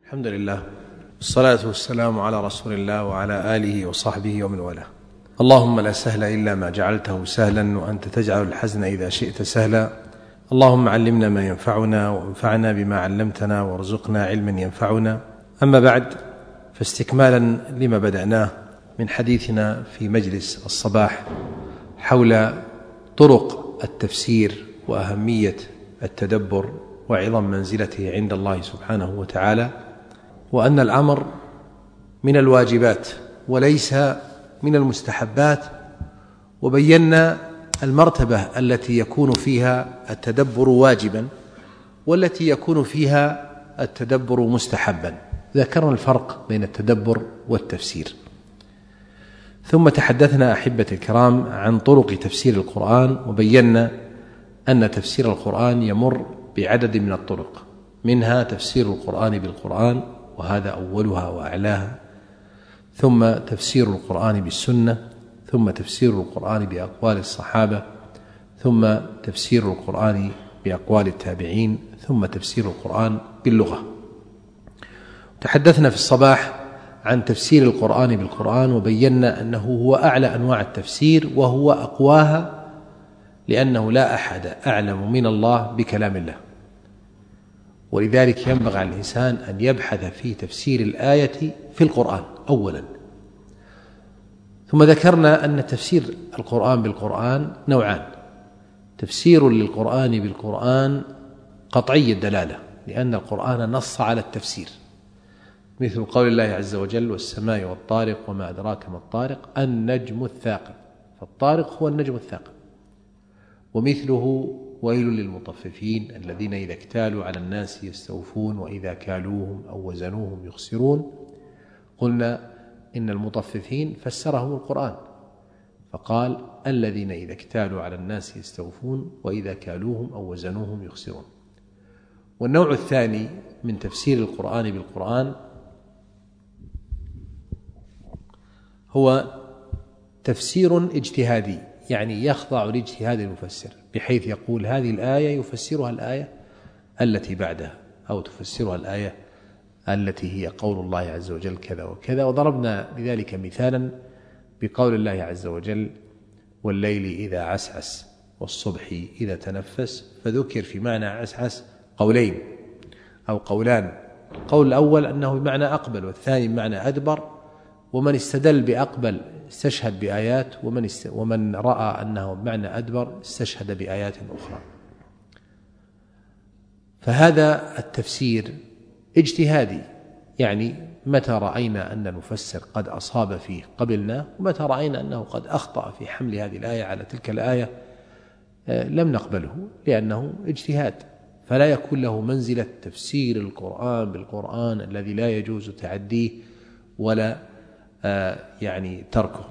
الحمد لله والصلاة والسلام على رسول الله وعلى آله وصحبه ومن والاه. اللهم لا سهل إلا ما جعلته سهلا وأنت تجعل الحزن إذا شئت سهلا. اللهم علمنا ما ينفعنا وانفعنا بما علمتنا وارزقنا علما ينفعنا. أما بعد، فاستكمالا لما بدأناه من حديثنا في مجلس الصباح حول طرق التفسير وأهمية التدبر وعظم منزلته عند الله سبحانه وتعالى، وأن الأمر من الواجبات وليس من المستحبات، وبينا المرتبة التي يكون فيها التدبر واجبا والتي يكون فيها التدبر مستحبا. ذكرنا الفرق بين التدبر والتفسير، ثم تحدثنا أحبتي الكرام عن طرق تفسير القرآن، وبينا أن تفسير القرآن يمر بعدد من الطرق، منها تفسير القرآن بالقرآن وهذا أولها وأعلاها، ثم تفسير القرآن بالسنة، ثم تفسير القرآن بأقوال الصحابة، ثم تفسير القرآن بأقوال التابعين، ثم تفسير القرآن باللغة. تحدثنا في الصباح عن تفسير القرآن بالقرآن، وبينا أنه هو أعلى أنواع التفسير وهو أقواها، لأنه لا أحد أعلم من الله بكلام الله، ولذلك ينبغي على الإنسان أن يبحث في تفسير الآية في القرآن أولا. ثم ذكرنا أن تفسير القرآن بالقرآن نوعان: تفسير للقرآن بالقرآن قطعي الدلالة، لأن القرآن نص على التفسير، مثل قول الله عز وجل: والسماء والطارق وما أدراك ما الطارق النجم الثاقب، فالطارق هو النجم الثاقب. ومثله: ويل للمطففين الذين إذا اكتالوا على الناس يستوفون وإذا كالوهم أو وزنوهم يخسرون. قلنا إن المطففين فسرهم القرآن فقال: الذين إذا اكتالوا على الناس يستوفون وإذا كالوهم أو وزنوهم يخسرون. والنوع الثاني من تفسير القرآن بالقرآن هو تفسير اجتهادي، يعني يخضع لاجتهاد المفسر، بحيث يقول هذه الآية يفسرها الآية التي بعدها، أو تفسرها الآية التي هي قول الله عز وجل كذا وكذا. وضربنا لذلك مثالا بقول الله عز وجل: والليل إذا عسعس والصبح إذا تنفس، فذكر في معنى عسعس قولين أو قولان. القول الأول أنه بمعنى أقبل، والثاني بمعنى أدبر، ومن استدل بأقبل استشهد بآيات، ومن رأى أنه بمعنى أدبر استشهد بآيات أخرى. فهذا التفسير اجتهادي، يعني متى رأينا أن المفسر قد أصاب فيه قبلنا، ومتى رأينا أنه قد أخطأ في حمل هذه الآية على تلك الآية لم نقبله، لأنه اجتهاد، فلا يكون له منزلة تفسير القرآن بالقرآن الذي لا يجوز تعديه ولا يعني تركه.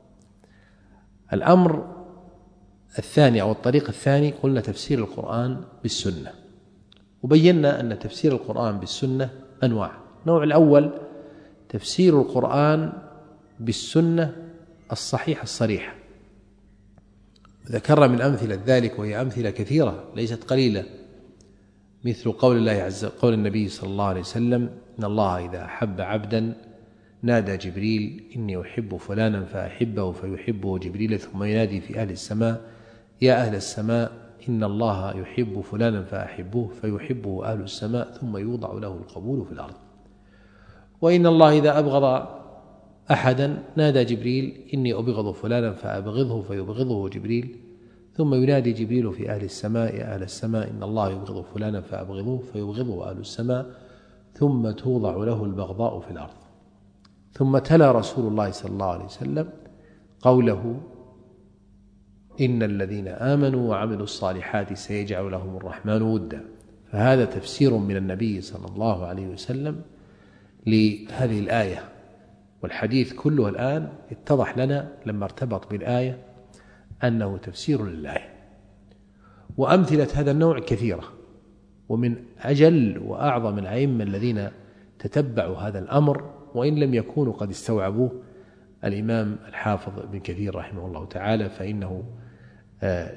الأمر الثاني أو الطريق الثاني قلنا تفسير القرآن بالسنة، وبينا أن تفسير القرآن بالسنة أنواع. النوع الأول تفسير القرآن بالسنة الصحيحة الصريحة، ذكرنا من أمثلة ذلك وهي أمثلة كثيرة ليست قليلة، مثل قول النبي صلى الله عليه وسلم: إن الله إذا أحب عبدا نادى جبريل: إني أحب فلانا فأحبه، فيحبه جبريل، ثم ينادي في أهل السماء: يا أهل السماء إن الله يحب فلانا فأحبوه، فيحبه أهل السماء، ثم يوضع له القبول في الأرض. وإن الله إذا أبغض أحدا نادى جبريل: إني أبغض فلانا فأبغضه، فيبغضه جبريل، ثم ينادي جبريل في أهل السماء: يا أهل السماء إن الله يبغض فلانا فأبغضوه، فيبغضه أهل السماء، ثم توضع له البغضاء في الأرض. ثم تلا رسول الله صلى الله عليه وسلم قوله: إن الذين آمنوا وعملوا الصالحات سيجعل لهم الرحمن ودا. فهذا تفسير من النبي صلى الله عليه وسلم لهذه الآية، والحديث كله الآن اتضح لنا لما ارتبط بالآية أنه تفسير للآية. وأمثلة هذا النوع كثيرة، ومن أجل وأعظم الأئمة الذين تتبعوا هذا الأمر وإن لم يكونوا قد استوعبوه الإمام الحافظ ابن كثير رحمه الله تعالى، فإنه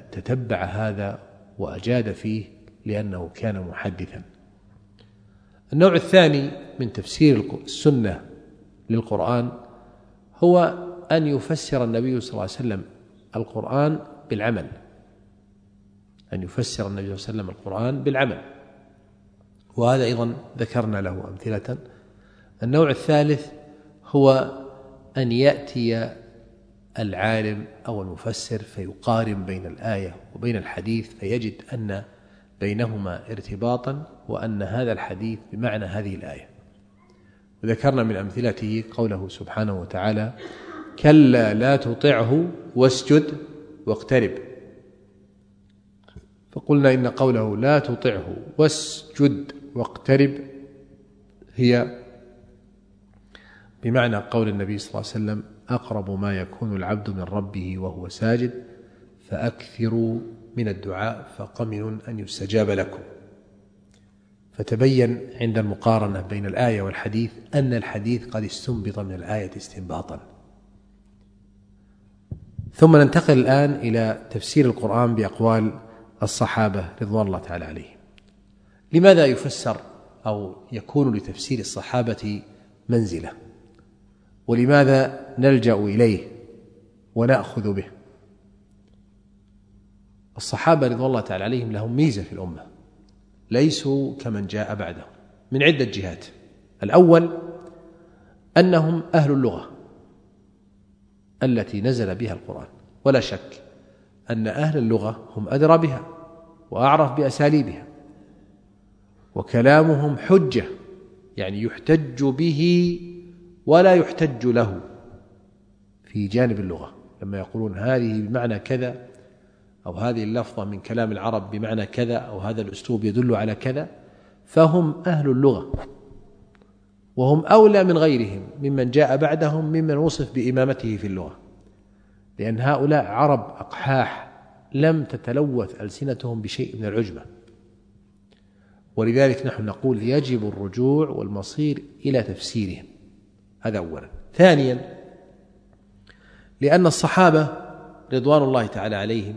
تتبع هذا وأجاد فيه لأنه كان محدثا. النوع الثاني من تفسير السنة للقرآن هو أن يفسر النبي صلى الله عليه وسلم القرآن بالعمل، أن يفسر النبي صلى الله عليه وسلم القرآن بالعمل، وهذا أيضا ذكرنا له أمثلة. النوع الثالث هو أن يأتي العالم أو المفسر فيقارن بين الآية وبين الحديث فيجد أن بينهما ارتباطا، وأن هذا الحديث بمعنى هذه الآية. وذكرنا من أمثلته قوله سبحانه وتعالى: كلا لا تطعه واسجد واقترب. فقلنا إن قوله لا تطعه واسجد واقترب هي بمعنى قول النبي صلى الله عليه وسلم: أقرب ما يكون العبد من ربه وهو ساجد فأكثروا من الدعاء فقمن أن يستجاب لكم. فتبين عند المقارنة بين الآية والحديث أن الحديث قد استنبط من الآية استنباطا. ثم ننتقل الآن إلى تفسير القرآن بأقوال الصحابة رضوان الله تعالى عليهم. لماذا يفسر أو يكون لتفسير الصحابة منزلة؟ ولماذا نلجأ إليه ونأخذ به؟ الصحابة رضوان الله تعالى عليهم لهم ميزة في الأمة، ليسوا كمن جاء بعدهم من عدة جهات. الأول أنهم أهل اللغة التي نزل بها القرآن، ولا شك أن أهل اللغة هم أدرى بها وأعرف بأساليبها، وكلامهم حجة، يعني يحتج به ولا يحتج له في جانب اللغة. لما يقولون هذه بمعنى كذا، أو هذه اللفظة من كلام العرب بمعنى كذا، أو هذا الأسلوب يدل على كذا، فهم أهل اللغة، وهم أولى من غيرهم ممن جاء بعدهم ممن وصف بإمامته في اللغة، لأن هؤلاء عرب أقحاح لم تتلوث ألسنتهم بشيء من العجمة. ولذلك نحن نقول يجب الرجوع والمصير إلى تفسيرهم، هذا أولا. ثانيا، لأن الصحابة رضوان الله تعالى عليهم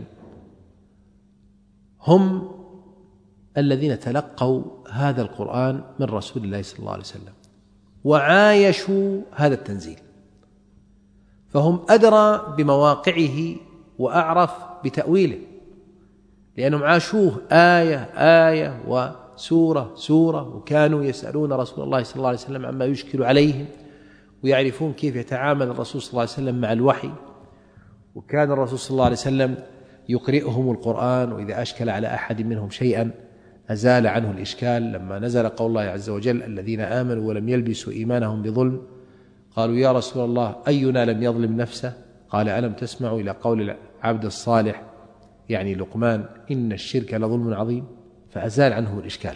هم الذين تلقوا هذا القرآن من رسول الله صلى الله عليه وسلم وعايشوا هذا التنزيل، فهم أدرى بمواقعه وأعرف بتأويله، لأنهم عاشوه آية آية وسورة سورة، وكانوا يسألون رسول الله صلى الله عليه وسلم عما يشكل عليهم، ويعرفون كيف يتعامل الرسول صلى الله عليه وسلم مع الوحي. وكان الرسول صلى الله عليه وسلم يقرئهم القرآن، وإذا أشكل على أحد منهم شيئا أزال عنه الإشكال. لما نزل قول الله عز وجل: الذين آمنوا ولم يلبسوا إيمانهم بظلم، قالوا يا رسول الله أينا لم يظلم نفسه؟ قال: ألم تسمعوا إلى قول العبد الصالح يعني لقمان: إن الشرك لظلم عظيم؟ فأزال عنه الإشكال.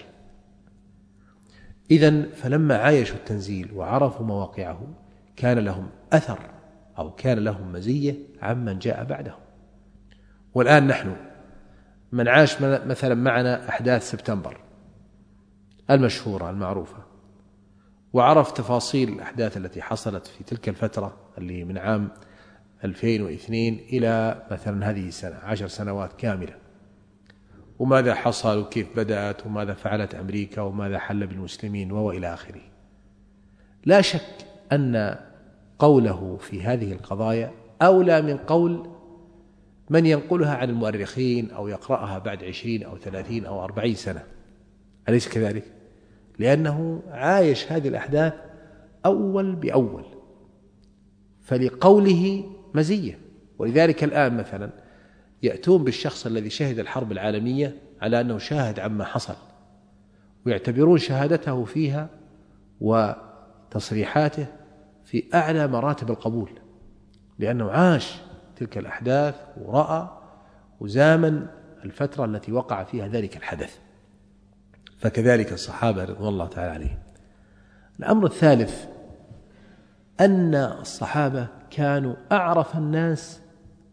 إذن فلما عايشوا التنزيل وعرفوا مواقعه كان لهم أثر أو كان لهم مزية عمن جاء بعدهم. والآن نحن من عاش مثلا معنا أحداث سبتمبر المشهورة المعروفة، وعرف تفاصيل الأحداث التي حصلت في تلك الفترة اللي من عام 2002 إلى مثلا هذه السنة 10 سنوات كاملة، وماذا حصل وكيف بدأت وماذا فعلت أمريكا وماذا حل بالمسلمين وإلى آخره. لا شك أن قوله في هذه القضايا أولى من قول من ينقلها عن المؤرخين أو يقرأها بعد 20 أو 30 أو 40 سنة، أليس كذلك؟ لأنه عايش هذه الأحداث أول بأول، فلقوله مزية. ولذلك الآن مثلا يأتون بالشخص الذي شهد الحرب العالمية على أنه شاهد عما حصل، ويعتبرون شهادته فيها وتصريحاته في أعلى مراتب القبول، لأنه عاش تلك الأحداث ورأى وزامن الفترة التي وقع فيها ذلك الحدث. فكذلك الصحابة رضوان الله تعالى عليهم. الأمر الثالث أن الصحابة كانوا أعرف الناس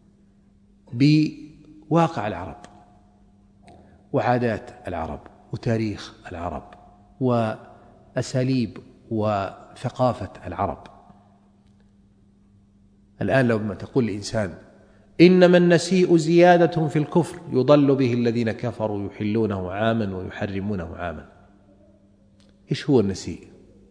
بواقع العرب وعادات العرب وتاريخ العرب وأساليب وثقافة العرب. الآن لو ما تقول لإنسان إنما النسيء زيادة في الكفر يضل به الذين كفروا يحلونه عاما ويحرمونه عاما، إيش هو النسيء؟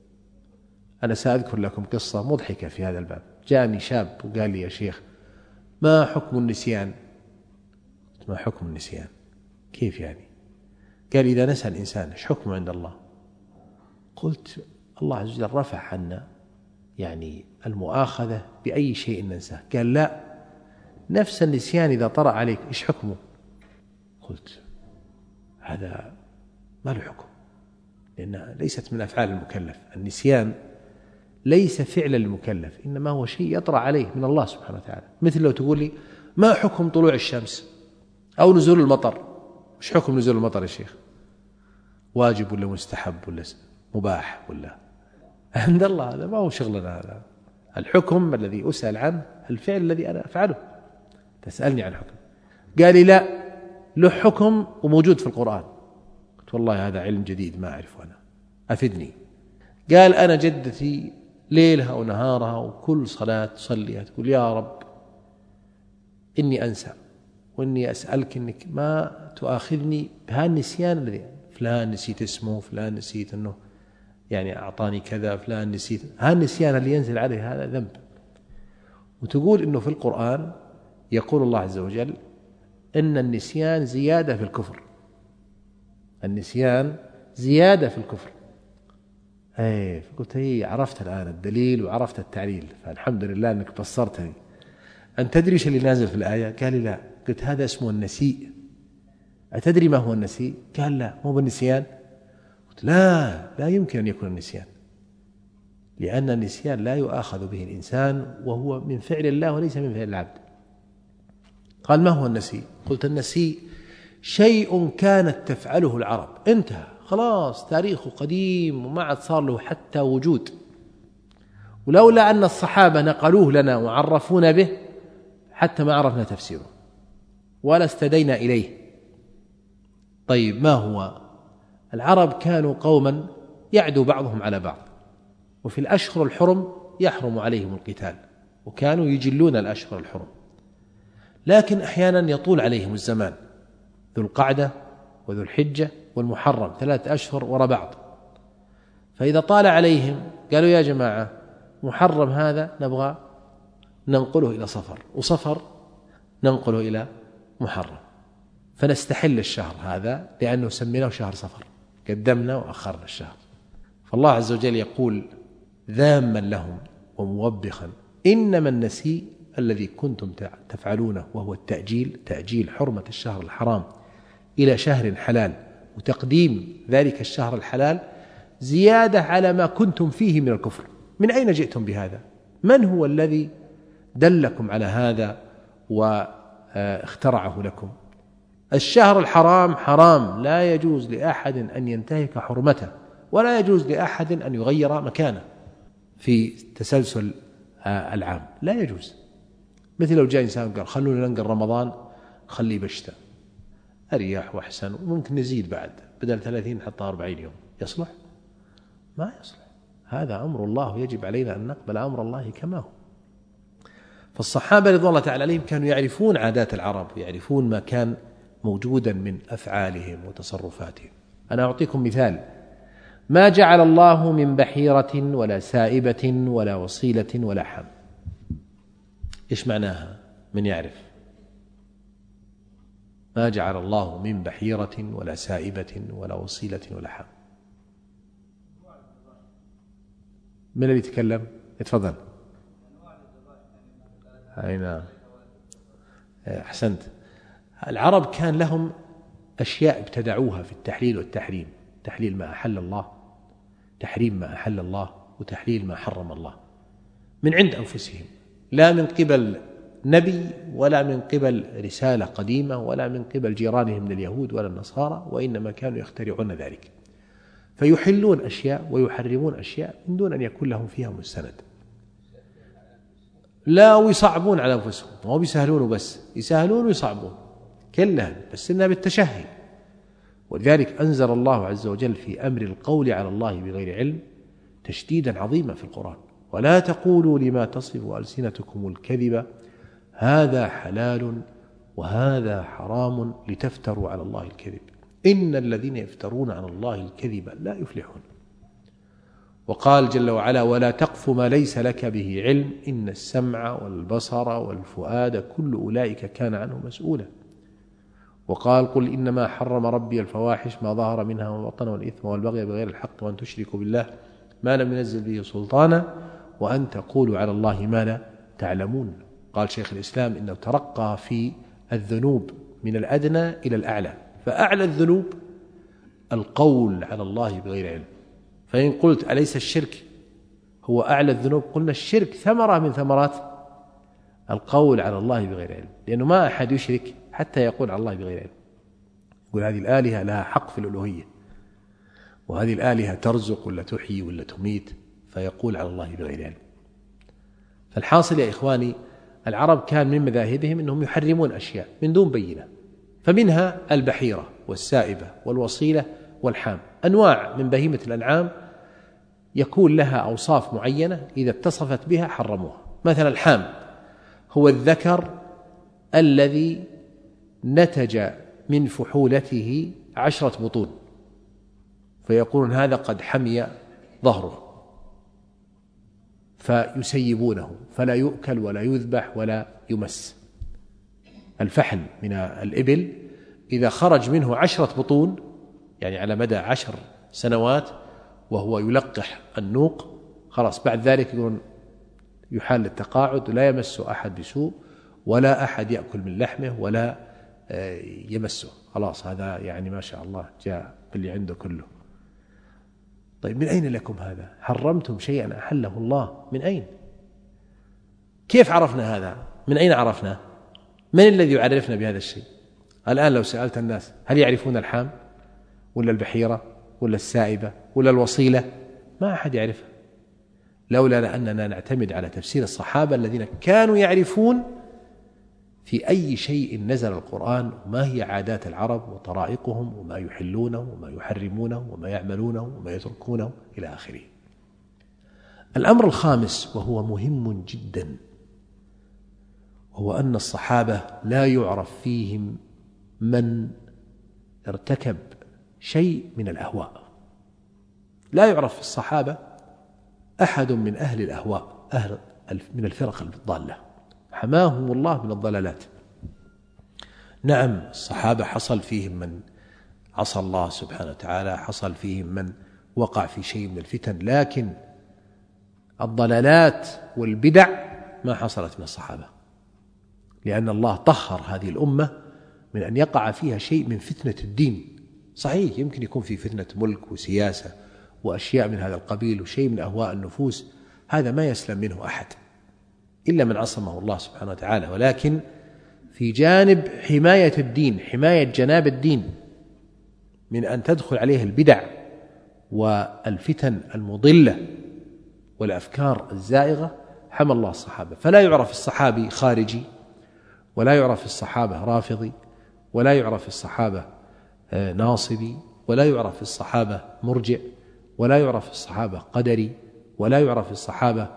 أنا سأذكر لكم قصة مضحكة في هذا الباب. جاءني شاب وقال لي: يا شيخ، ما حكم النسيان؟ ما حكم النسيان؟ كيف يعني؟ قال: إذا نسى الإنسان إيش حكمه عند الله؟ قلت: الله عز وجل رفع عنا يعني المؤاخذة بأي شيء ننساه. قال: لا، نفس النسيان إذا طرأ عليك إيش حكمه؟ قلت: هذا ما له حكم، لأنها ليست من أفعال المكلف. النسيان ليس فعلا للمكلف، إنما هو شيء يطرأ عليه من الله سبحانه وتعالى. مثل لو تقول لي: ما حكم طلوع الشمس أو نزول المطر؟ إيش حكم نزول المطر يا شيخ؟ واجب ولا مستحب ولا مباح ولا؟ عند الله هذا ما هو شغلنا. هذا الحكم الذي أسأل عنه الفعل الذي أنا أفعله. تسألني عن حكم. قال لي: لا، له حكم وموجود في القرآن. قلت: والله هذا علم جديد ما أعرفه أنا، أفدني. قال: أنا جدتي ليلها ونهارها وكل صلاة تصليها تقول: يا رب إني أنسى، وإني أسألك إنك ما تؤاخذني بهالنسيان الذي فلان نسيت اسمه، فلان نسيت أنه يعني أعطاني كذا، فلان نسيت. هالنسيان اللي ينزل عليه هذا ذنب. وتقول إنه في القرآن يقول الله عز وجل إن النسيان زيادة في الكفر. النسيان زيادة في الكفر. فقلت: عرفت الآن الدليل وعرفت التعليل، فالحمد لله أنك بصرتني. أن تدري ايش اللي نازل في الآية؟ قال لي: لا. قلت: هذا اسمه النسيء. أتدري ما هو النسيء؟ قال: لا، مو بالنسيان. قلت: لا يمكن أن يكون النسيان، لأن النسيان لا يؤاخذ به الإنسان، وهو من فعل الله وليس من فعل العبد. قال: ما هو النسيء؟ قلت: النسيء شيء كانت تفعله العرب، انتهى خلاص، تاريخه قديم وما عاد صار له حتى وجود، ولولا أن الصحابة نقلوه لنا وعرفونا به حتى ما عرفنا تفسيره ولا استدينا إليه. طيب، ما هو؟ العرب كانوا قوما يعدو بعضهم على بعض، وفي الأشهر الحرم يحرم عليهم القتال، وكانوا يجلون الأشهر الحرم، لكن أحيانا يطول عليهم الزمان، ذو القعدة وذو الحجة والمحرم 3 أشهر وراء بعض. فإذا طال عليهم قالوا: يا جماعة، محرم هذا نبغى ننقله إلى صفر، وصفر ننقله إلى محرم، فنستحل الشهر هذا لأنه سميناه شهر صفر، قدمنا وأخرنا الشهر. فالله عز وجل يقول ذاما لهم وموبخا: إنما النسيء الذي كنتم تفعلونه، وهو التأجيل، تأجيل حرمة الشهر الحرام إلى شهر حلال، وتقديم ذلك الشهر الحلال زيادة على ما كنتم فيه من الكفر. من أين جئتم بهذا؟ من هو الذي دلكم على هذا واخترعه لكم؟ الشهر الحرام حرام، لا يجوز لأحد أن ينتهك حرمته، ولا يجوز لأحد أن يغير مكانه في تسلسل العام، لا يجوز. مثل لو جاء إنسان قال: خلونا ننقل رمضان خليه بشتاء، أريح وأحسن، وممكن نزيد بعد، بدل 30 نحطها 40 يوم، يصلح؟ ما يصلح. هذا أمر الله، يجب علينا أن نقبل أمر الله كما هو. فالصحابة رضوان الله تعالى عليهم كانوا يعرفون عادات العرب، ويعرفون ما كان موجودا من أفعالهم وتصرفاتهم. أنا أعطيكم مثال: ما جعل الله من بحيرة ولا سائبة ولا وصيلة ولا حم. إيش معناها؟ من يعرف؟ ما جعل الله من بحيرة ولا سائبة ولا وصيلة ولا حم. من اللي يتكلم؟ اتفضل. أين؟ أحسنت. العرب كان لهم أشياء ابتدعوها في التحليل والتحريم: تحليل ما أحل الله، تحريم ما أحل الله، وتحليل ما حرم الله، من عند أنفسهم، لا من قبل نبي، ولا من قبل رسالة قديمة، ولا من قبل جيرانهم من اليهود ولا النصارى، وإنما كانوا يخترعون ذلك، فيحلون أشياء ويحرمون أشياء من دون أن يكون لهم فيها مستند. لا، ويصعبون على أنفسهم، ما بيسهلون بس، يسهلون ويصعبون كلها، بس إنها بالتشهي. ولذلك أنزل الله عز وجل في أمر القول على الله بغير علم تشديدا عظيما في القرآن: ولا تقولوا لما تصف ألسنتكم الكذب هذا حلال وهذا حرام لتفتروا على الله الكذب إن الذين يفترون على الله الكذب لا يفلحون. وقال جل وعلا: ولا تقف ما ليس لك به علم إن السمع والبصر والفؤاد كل أولئك كان عنه مسؤولا. وقال: قل إنما حرم ربي الفواحش ما ظهر منها وما بطن والإثم والبغي بغير الحق وأن تشركوا بالله ما لم ينزل به سلطانا وأن تقولوا على الله ما لا تعلمون. قال شيخ الإسلام: إنه ترقى في الذنوب من الأدنى إلى الأعلى، فأعلى الذنوب القول على الله بغير علم. فإن قلت أليس الشرك هو أعلى الذنوب؟ قلنا الشرك ثمرة من ثمرات القول على الله بغير علم، لأنه ما أحد يشرك حتى يقول على الله بغير علم. يقول هذه الآلهة لها حق في الألوهية، وهذه الآلهة ترزق ولا تحيي ولا تميت، فيقول على الله بغير علم. فالحاصل يا إخواني، العرب كان من مذاهبهم أنهم يحرمون أشياء من دون بينة، فمنها البحيرة والسائبة والوصيلة والحام، أنواع من بهيمة الأنعام يكون لها أوصاف معينة إذا اتصفت بها حرموها. مثلا الحام هو الذكر الذي نتج من فحولته 10 بطون، فيقولون هذا قد حمي ظهره، فيسيبونه فلا يؤكل ولا يذبح ولا يمس. الفحل من الإبل إذا خرج منه 10 بطون، يعني على مدى 10 سنوات وهو يلقح النوق، خلاص بعد ذلك يقولون يحال التقاعد، لا يمس أحد بسوء ولا أحد يأكل من لحمه ولا يمسه، خلاص هذا يعني ما شاء الله جاء باللي عنده كله. طيب من أين لكم هذا؟ حرمتم شيئا أحله الله، من أين؟ كيف عرفنا هذا؟ من أين عرفنا؟ من الذي يعرفنا بهذا الشيء؟ الآن لو سألت الناس هل يعرفون الحام ولا البحيرة ولا السائبة ولا الوصيلة؟ ما أحد يعرفها، لولا أننا نعتمد على تفسير الصحابة الذين كانوا يعرفون في أي شيء نزل القرآن، وما هي عادات العرب وطرائقهم وما يحلونه وما يحرمونه وما يعملونه وما يتركونه إلى آخره. الأمر الخامس وهو مهم جدا، هو أن الصحابة لا يعرف فيهم من ارتكب شيء من الأهواء. لا يعرف في الصحابة أحد من أهل الأهواء، أهل من الفرق الضالة، حماهم الله من الضلالات. نعم الصحابة حصل فيهم من عصى الله سبحانه وتعالى، حصل فيهم من وقع في شيء من الفتن، لكن الضلالات والبدع ما حصلت من الصحابة، لأن الله طهر هذه الأمة من أن يقع فيها شيء من فتنة الدين. صحيح يمكن يكون في فتنة ملك وسياسة وأشياء من هذا القبيل وشيء من أهواء النفوس، هذا ما يسلم منه أحد إلا من عصمه الله سبحانه وتعالى، ولكن في جانب حماية الدين، حماية جناب الدين من أن تدخل عليه البدع والفتن المضلة والأفكار الزائغة، حمى الله الصحابة. فلا يعرف الصحابي خارجي، ولا يعرف الصحابة رافضي، ولا يعرف الصحابة ناصبي، ولا يعرف الصحابة مرجئ، ولا يعرف الصحابة قدري، ولا يعرف الصحابة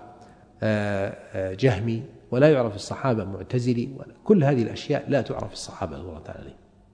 جهمي، ولا يعرف الصحابة معتزلي، كل هذه الأشياء لا تعرف الصحابة رضي الله تعالى عليهم.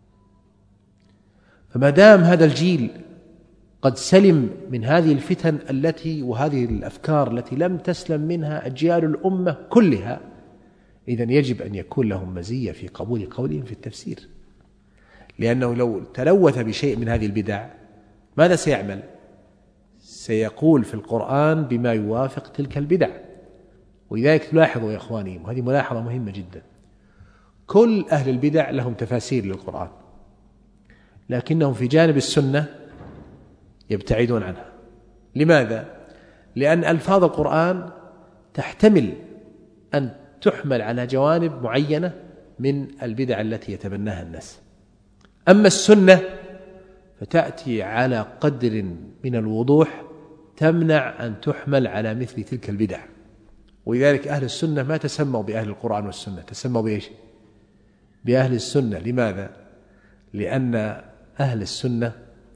فما دام هذا الجيل قد سلم من هذه الفتن التي وهذه الأفكار التي لم تسلم منها أجيال الأمة كلها، إذن يجب أن يكون لهم مزية في قبول قولهم في التفسير، لأنه لو تلوث بشيء من هذه البدع ماذا سيعمل؟ سيقول في القرآن بما يوافق تلك البدع. ولذلك تلاحظوا يا إخواني، وهذه ملاحظة مهمة جدا، كل أهل البدع لهم تفاسير للقرآن، لكنهم في جانب السنة يبتعدون عنها. لماذا؟ لأن ألفاظ القرآن تحتمل أن تحمل على جوانب معينة من البدع التي يتبناها الناس، أما السنة فتأتي على قدر من الوضوح تمنع أن تحمل على مثل تلك البدع. ولذلك أهل السنة ما تسموا بأهل القرآن والسنة، تسموا بإيش؟ بأهل السنة. لماذا؟ لأن أهل السنة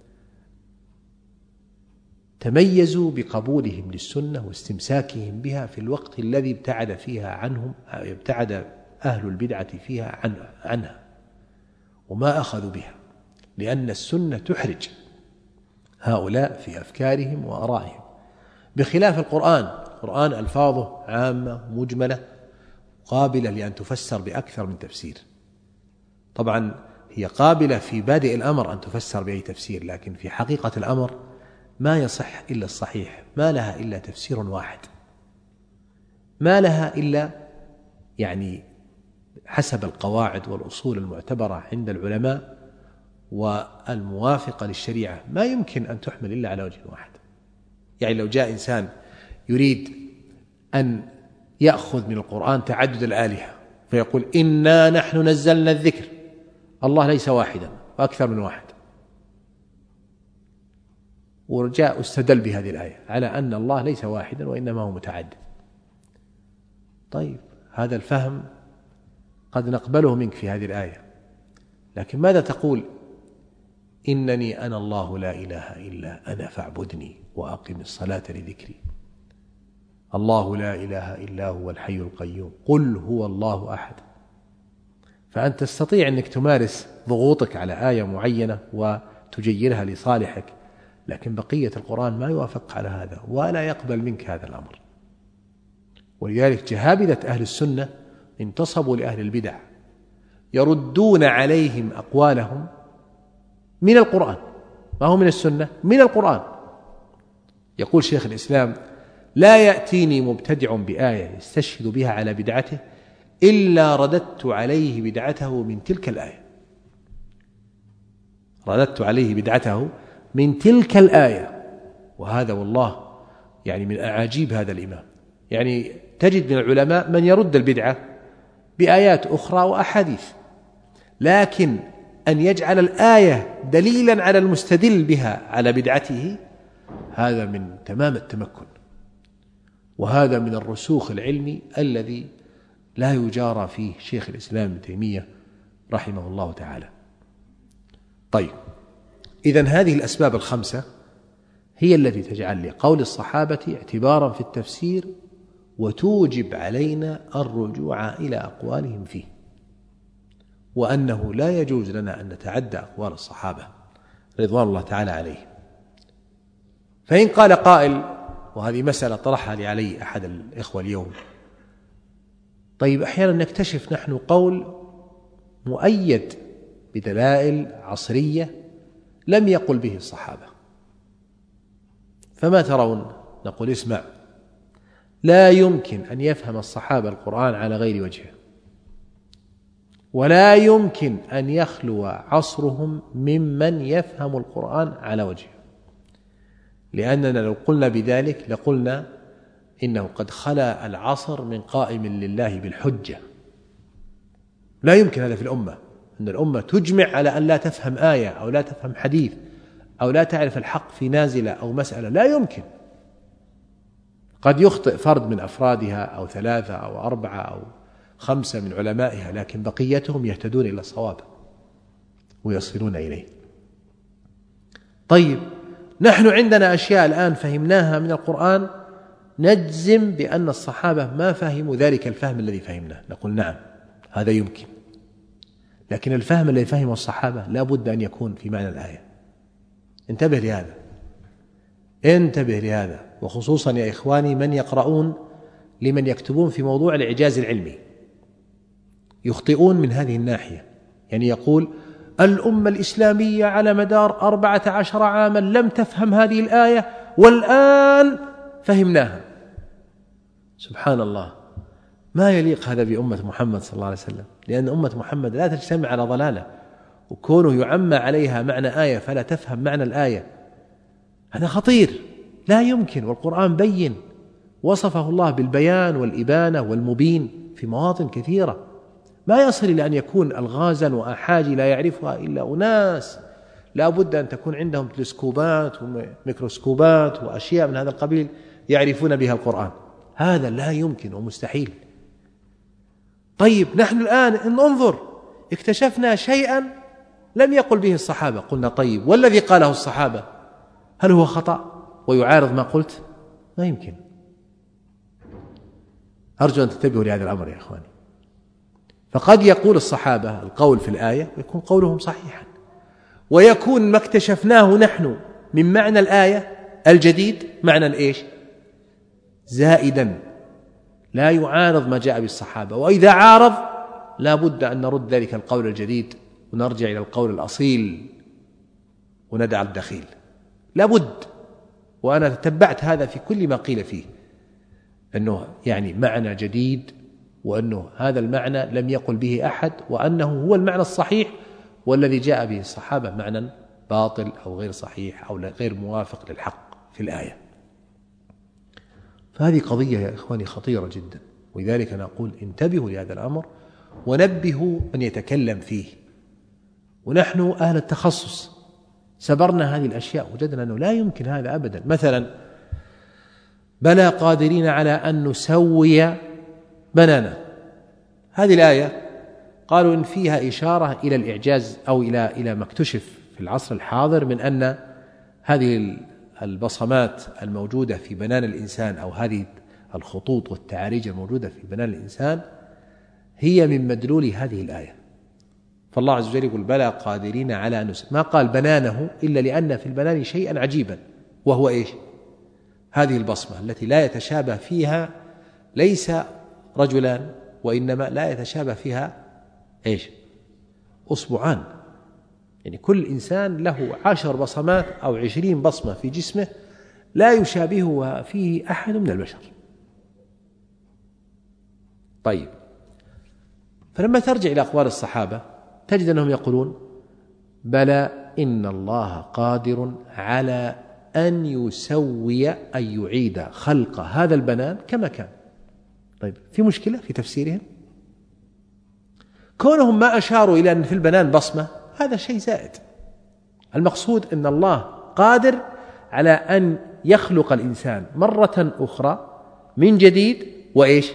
تميزوا بقبولهم للسنة واستمساكهم بها في الوقت الذي ابتعد فيها عنهم، ابتعد أهل البدعة فيها عنها وما أخذوا بها، لأن السنة تحرج هؤلاء في أفكارهم وآرائهم. بخلاف القرآن ألفاظه عامة مجملة قابلة لأن تفسر بأكثر من تفسير. طبعا هي قابلة في بادئ الأمر أن تفسر بأي تفسير، لكن في حقيقة الأمر ما يصح إلا الصحيح، ما لها إلا تفسير واحد، ما لها إلا حسب القواعد والأصول المعتبرة عند العلماء والموافقة للشريعة، ما يمكن أن تحمل إلا على وجه واحد. لو جاء إنسان يريد أن يأخذ من القرآن تعدد الآلهة فيقول إنا نحن نزلنا الذكر، الله ليس واحدا وأكثر من واحد، ورجاء استدل بهذه الآية على أن الله ليس واحدا وإنما هو متعدد. طيب هذا الفهم قد نقبله منك في هذه الآية، لكن ماذا تقول؟ إنني أنا الله لا إله إلا أنا فاعبدني وأقم الصلاة لذكري. الله لا إله إلا هو الحي القيوم، قل هو الله أحد. فأنت تستطيع أنك تمارس ضغوطك على آية معينة وتجيرها لصالحك، لكن بقية القرآن ما يوافق على هذا ولا يقبل منك هذا الأمر. ولذلك جهابذة أهل السنة انتصبوا لأهل البدع يردون عليهم أقوالهم من القرآن، ما هو من السنة، من القرآن. يقول شيخ الإسلام: لا يأتيني مبتدع بآية يستشهد بها على بدعته إلا رددت عليه بدعته من تلك الآية. رددت عليه بدعته من تلك الآية. وهذا والله من أعاجيب هذا الإمام. تجد من العلماء من يرد البدعة بآيات أخرى وأحاديث، لكن أن يجعل الآية دليلا على المستدل بها على بدعته، هذا من تمام التمكن، وهذا من الرسوخ العلمي الذي لا يجارى فيه شيخ الإسلام ابن تيمية رحمه الله تعالى. طيب، إذن هذه الأسباب الخمسة هي التي تجعل لقول الصحابة اعتبارا في التفسير وتوجب علينا الرجوع إلى أقوالهم فيه، وأنه لا يجوز لنا أن نتعدى أقوال الصحابة رضوان الله تعالى عليهم. فإن قال قائل، وهذه مسألة طرحها لي علي أحد الإخوة اليوم: طيب أحيانا نكتشف نحن قول مؤيد بدلائل عصرية لم يقل به الصحابة، فما ترون؟ نقول: اسمع، لا يمكن أن يفهم الصحابة القرآن على غير وجهه، ولا يمكن أن يخلو عصرهم ممن يفهم القرآن على وجهه، لأننا لو قلنا بذلك لقلنا إنه قد خلا العصر من قائم لله بالحجة. لا يمكن هذا في الأمة، أن الأمة تجمع على أن لا تفهم آية أو لا تفهم حديث أو لا تعرف الحق في نازلة أو مسألة، لا يمكن. قد يخطئ فرد من أفرادها أو 3 أو 4 أو 5 من علمائها، لكن بقيتهم يهتدون إلى الصواب ويصلون إليه. طيب، نحن عندنا أشياء الآن فهمناها من القرآن نجزم بأن الصحابة ما فهموا ذلك الفهم الذي فهمناه، نقول نعم هذا يمكن، لكن الفهم الذي فهمه الصحابة لا بد أن يكون في معنى الآية. انتبه لهذا، انتبه لهذا، وخصوصا يا إخواني من يقرؤون لمن يكتبون في موضوع الإعجاز العلمي يخطئون من هذه الناحية. يقول: الأمة الإسلامية على مدار 14 عاما لم تفهم هذه الآية والآن فهمناها. سبحان الله، ما يليق هذا بأمة محمد صلى الله عليه وسلم، لأن أمة محمد لا تجتمع على ضلالة، وكونه يعمى عليها معنى آية فلا تفهم معنى الآية هذا خطير، لا يمكن. والقرآن بين، وصفه الله بالبيان والإبانة والمبين في مواطن كثيرة، ما يصل إلى أن يكون ألغازا وأحاجي لا يعرفها إلا أناس لا بد أن تكون عندهم تلسكوبات وميكروسكوبات وأشياء من هذا القبيل يعرفون بها القرآن. هذا لا يمكن ومستحيل. طيب، نحن الآن انظر، اكتشفنا شيئا لم يقل به الصحابة، قلنا طيب والذي قاله الصحابة هل هو خطأ ويعارض ما قلت؟ ما يمكن. أرجو أن تنتبهوا لهذا الأمر يا إخواني. فقد يقول الصحابة القول في الآية ويكون قولهم صحيحا، ويكون ما اكتشفناه نحن من معنى الآية الجديد معنى إيش؟ زائدا لا يعارض ما جاء بالصحابة، وإذا عارض لا بد أن نرد ذلك القول الجديد ونرجع إلى القول الأصيل وندع الدخيل، لا بد. وأنا تتبعت هذا في كل ما قيل فيه، أنه يعني معنى جديد، وأنه هذا المعنى لم يقل به أحد، وأنه هو المعنى الصحيح، والذي جاء به الصحابة معنى باطل أو غير صحيح أو غير موافق للحق في الآية. فهذه قضية يا إخواني خطيرة جدا، ولذلك نقول انتبهوا لهذا الأمر ونبهوا من يتكلم فيه. ونحن أهل التخصص سبرنا هذه الأشياء، وجدنا أنه لا يمكن هذا أبدا. مثلا بلى قادرين على أن نسوي بنانا، هذه الآية قالوا إن فيها إشارة إلى الإعجاز أو إلى ما اكتشف في العصر الحاضر من أن هذه البصمات الموجودة في بنان الإنسان أو هذه الخطوط والتعاريج الموجودة في بنان الإنسان هي من مدلول هذه الآية. فالله عز وجل يقول بلى قادرين على أن ما قال بنانه إلا لأن في البنان شيئا عجيبا، وهو إيش؟ هذه البصمة التي لا يتشابه فيها ليس رجلان، وإنما لا يتشابه فيها إيش؟ أصبعان. يعني كل إنسان له 10 بصمات أو 20 بصمة في جسمه لا يشابهها فيه أحد من البشر. طيب، فلما ترجع إلى أقوال الصحابة تجد أنهم يقولون بلى إن الله قادر على أن يسوي، أن يعيد خلق هذا البنان كما كان. طيب، في مشكلة في تفسيرهم؟ كونهم ما أشاروا إلى أن في البنان بصمة هذا شيء زائد. المقصود أن الله قادر على أن يخلق الإنسان مرة أخرى من جديد، وإيش؟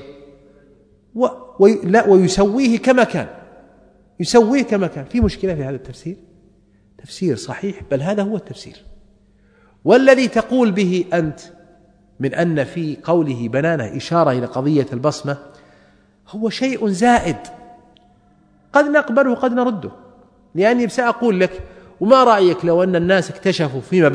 ويسويه كما كان، يسويه كما كان. في مشكلة في هذا التفسير؟ تفسير صحيح، بل هذا هو التفسير. والذي تقول به أنت من أن في قوله بنانه إشارة إلى قضية البصمة هو شيء زائد قد نقبله وقد نرده. لأني سأقول لك وما رأيك لو أن الناس اكتشفوا فيما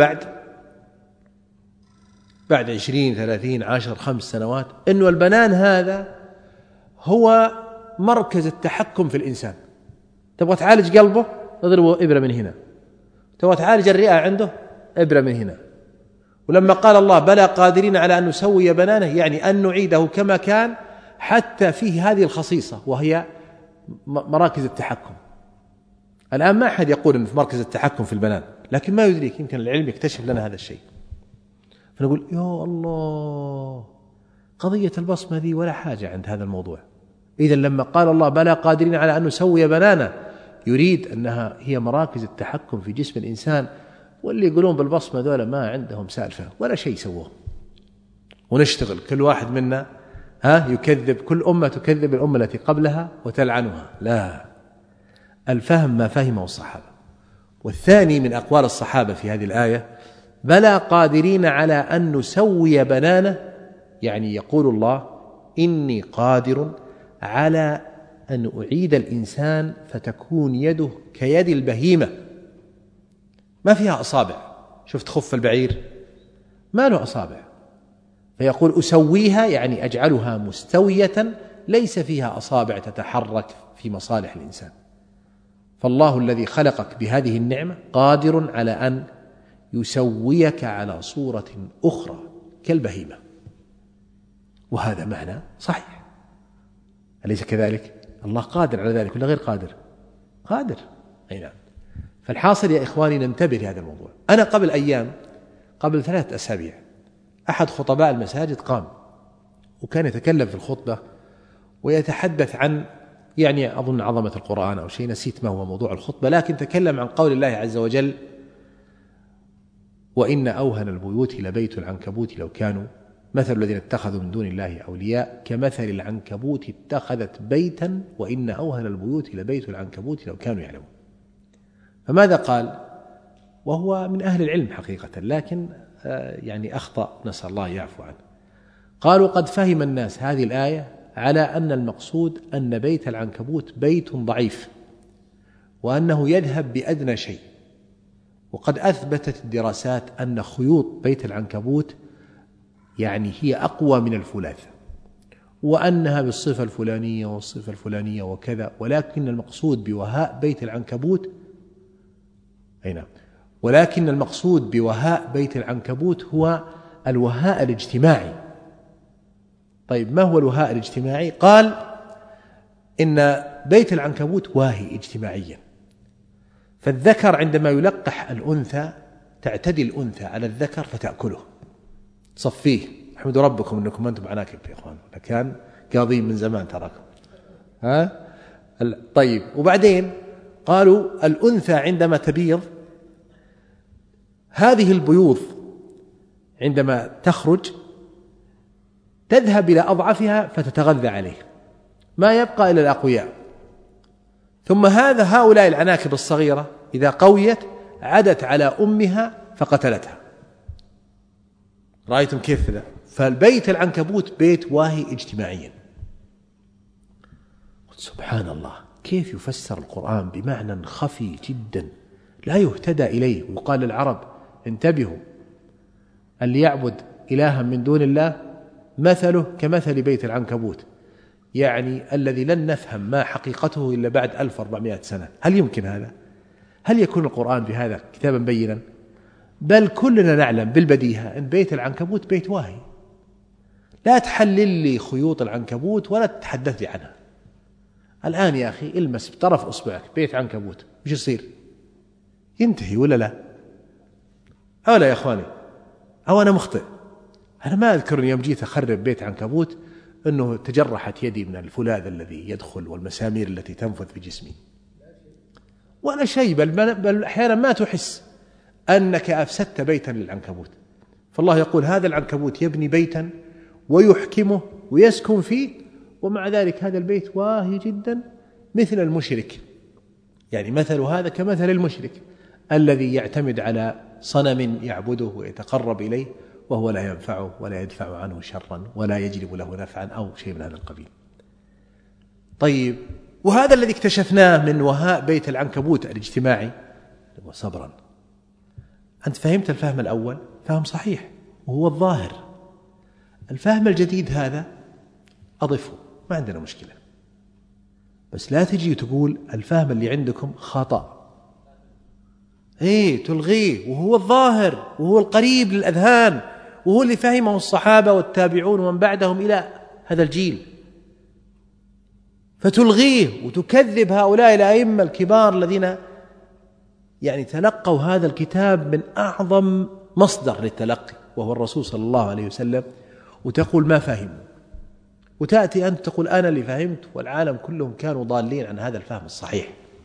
بعد 20 30 10 5 سنوات أنه البنان هذا هو مركز التحكم في الإنسان. تبغى تعالج قلبه اضربه إبرة من هنا، تبغى تعالج الرئة عنده إبرة من هنا. ولما قال الله بلى قادرين على أن نسوي بنانه يعني أن نعيده كما كان حتى فيه هذه الخصيصة وهي مراكز التحكم. الآن ما أحد يقول أن في مركز التحكم في البنان، لكن ما يدريك يمكن العلم يكتشف لنا هذا الشيء. فنقول يا الله، قضية البصمة ذي ولا حاجة عند هذا الموضوع. إذن لما قال الله بلى قادرين على أن نسوي بنانه يريد أنها هي مراكز التحكم في جسم الإنسان، واللي يقولون بالبصمة ذولا ما عندهم سالفة ولا شيء سووه. ونشتغل كل واحد منا يكذب، كل أمة تكذب الأمة التي قبلها وتلعنها. لا، الفهم ما فهمه الصحابة. والثاني من أقوال الصحابة في هذه الآية بلى قادرين على أن نسوي بنانه، يعني يقول الله إني قادر على أن أعيد الإنسان فتكون يده كيد البهيمة ما فيها أصابع. شفت خف البعير ما له أصابع، فيقول أسويها يعني أجعلها مستوية ليس فيها أصابع تتحرك في مصالح الإنسان. فالله الذي خلقك بهذه النعمة قادر على أن يسويك على صورة أخرى كالبهيمة، وهذا معنى صحيح، أليس كذلك؟ الله قادر على ذلك ولا غير قادر؟ قادر، أي نعم. فالحاصل يا إخواني ننتبه لهذا الموضوع. أنا قبل 3 أسابيع أحد خطباء المساجد قام وكان يتكلم في الخطبة ويتحدث عن يعني أظن عظمة القرآن أو شيء، نسيت ما هو موضوع الخطبة، لكن تكلم عن قول الله عز وجل وإن أوهن البيوت لبيت العنكبوت لو كانوا مثل الذين اتخذوا من دون الله أولياء كمثل العنكبوت اتخذت بيتا وإن أوهن البيوت لبيت العنكبوت لو كانوا يعلمون. فماذا قال؟ وهو من أهل العلم حقيقة، لكن يعني أخطأ، نسأل الله يعفو عنه. قالوا قد فهم الناس هذه الآية على أن المقصود أن بيت العنكبوت بيت ضعيف وأنه يذهب بأدنى شيء، وقد أثبتت الدراسات أن خيوط بيت العنكبوت يعني هي أقوى من الفولاذ، وأنها بالصفة الفلانية والصفة الفلانية وكذا، ولكن المقصود بوهاء بيت العنكبوت نعم، ولكن المقصود بوهاء بيت العنكبوت هو الوهاء الاجتماعي. طيب ما هو الوهاء الاجتماعي؟ قال إن بيت العنكبوت واهي اجتماعيا، فالذكر عندما يلقح الأنثى تعتدي الأنثى على الذكر فتأكله تصفيه. احمدوا ربكم أنكم أنتم عناكب يا إخوان، لكان قاضين من زمان تراكم. طيب وبعدين قالوا الأنثى عندما تبيض هذه البيوض عندما تخرج تذهب إلى أضعفها فتتغذى عليه، ما يبقى إلا الأقوياء. ثم هؤلاء العناكب الصغيرة إذا قويت عدت على أمها فقتلتها. رأيتم كيف ذا؟ فالبيت العنكبوت بيت واهي اجتماعيا. سبحان الله، كيف يفسر القرآن بمعنى خفي جدا لا يهتدى إليه، ويقال للعرب انتبهوا، اللي يعبد إلها من دون الله مثله كمثل بيت العنكبوت، يعني الذي لن نفهم ما حقيقته إلا بعد 1400 سنة. هل يمكن هذا؟ هل يكون القرآن بهذا كتابا بينا؟ بل كلنا نعلم بالبديهة أن بيت العنكبوت بيت واهي، لا تحلل لي خيوط العنكبوت ولا تتحدث لي عنها. الآن يا أخي المس بطرف أصبعك بيت عنكبوت، وش يصير؟ ينتهي ولا لا؟ أو لا يا أخواني؟ أو أنا مخطئ؟ أنا ما أذكر يوم جيت أخرب بيت عنكبوت أنه تجرحت يدي من الفولاذ الذي يدخل والمسامير التي تنفذ في جسمي ولا شيء، بل أحيانا ما تحس أنك أفسدت بيتا للعنكبوت. فالله يقول هذا العنكبوت يبني بيتا ويحكمه ويسكن فيه، ومع ذلك هذا البيت واهي جدا مثل المشرك. يعني مثل هذا كمثل المشرك الذي يعتمد على صنم يعبده ويتقرب إليه وهو لا ينفعه ولا يدفع عنه شرا ولا يجلب له نفعا أو شيء من هذا القبيل. طيب، وهذا الذي اكتشفناه من وهاء بيت العنكبوت الاجتماعي. وصبرا، أنت فهمت الفهم الأول فهم صحيح وهو الظاهر. الفهم الجديد هذا أضفه، ما عندنا مشكلة، بس لا تجي تقول الفهم اللي عندكم خطأ. تلغيه، وهو الظاهر وهو القريب للأذهان وهو اللي فهمه الصحابة والتابعون ومن بعدهم إلى هذا الجيل، فتلغيه وتكذب هؤلاء الأئمة الكبار الذين يعني تلقوا هذا الكتاب من أعظم مصدر للتلقي وهو الرسول صلى الله عليه وسلم، وتقول ما فهموا، وتأتي أنت تقول أنا اللي فهمت والعالم كلهم كانوا ضالين عن هذا الفهم الصحيح.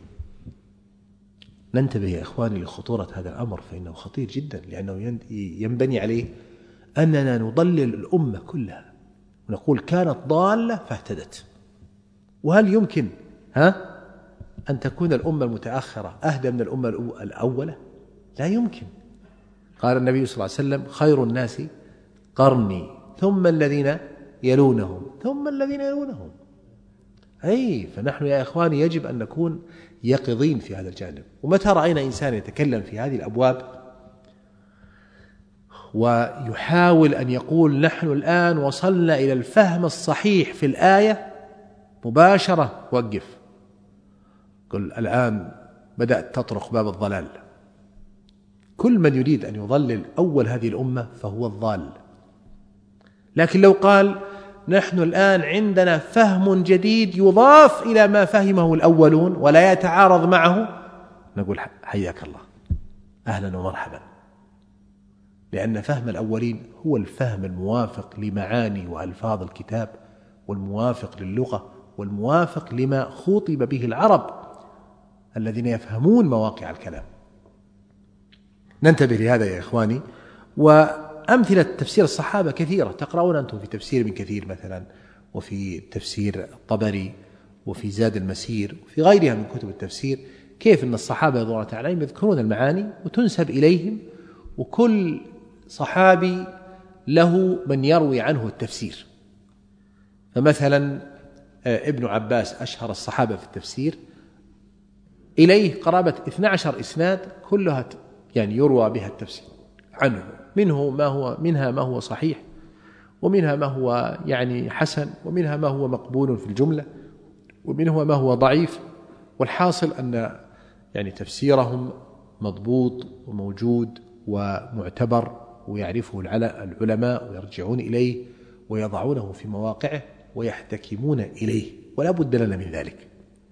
ننتبه يا إخواني لخطورة هذا الأمر، فإنه خطير جدا، لأنه ينبني عليه أننا نضلل الأمة كلها ونقول كانت ضالة فاهتدت. وهل يمكن أن تكون الأمة المتأخرة أهدى من الأمة الأولى؟ لا يمكن. قال النبي صلى الله عليه وسلم خير الناس قرني ثم الذين يلونهم ثم الذين يلونهم. فنحن يا إخواني يجب أن نكون يقظين في هذا الجانب. ومتى رأينا إنسان يتكلم في هذه الأبواب ويحاول أن يقول نحن الآن وصلنا إلى الفهم الصحيح في الآية، مباشرة وقف، قل الآن بدأت تطرق باب الضلال. كل من يريد أن يضلل أول هذه الأمة فهو الضال. لكن لو قال نحن الآن عندنا فهم جديد يضاف إلى ما فهمه الأولون ولا يتعارض معه، نقول حياك الله، أهلا ومرحبا، لأن فهم الأولين هو الفهم الموافق لمعاني وألفاظ الكتاب والموافق للغة والموافق لما خُطب به العرب الذين يفهمون مواقع الكلام. ننتبه لهذا يا إخواني. وأمثلة تفسير الصحابة كثيرة، تقرؤون أنتم في تفسير ابن كثير مثلا، وفي تفسير الطبري، وفي زاد المسير، وفي غيرها من كتب التفسير، كيف أن الصحابة رضي الله عليهم يذكرون المعاني وتنسب إليهم، وكل صحابي له من يروي عنه التفسير. فمثلا ابن عباس أشهر الصحابة في التفسير، إليه قرابة 12 إسناد كلها يعني يروى بها التفسير عنه، منها ما هو صحيح ومنها ما هو يعني حسن، ومنها ما هو مقبول في الجملة، ومنها ما هو ضعيف. والحاصل أن يعني تفسيرهم مضبوط وموجود ومعتبر، ويعرفه العلماء ويرجعون إليه ويضعونه في مواقعه ويحتكمون إليه، ولا بد لنا من ذلك.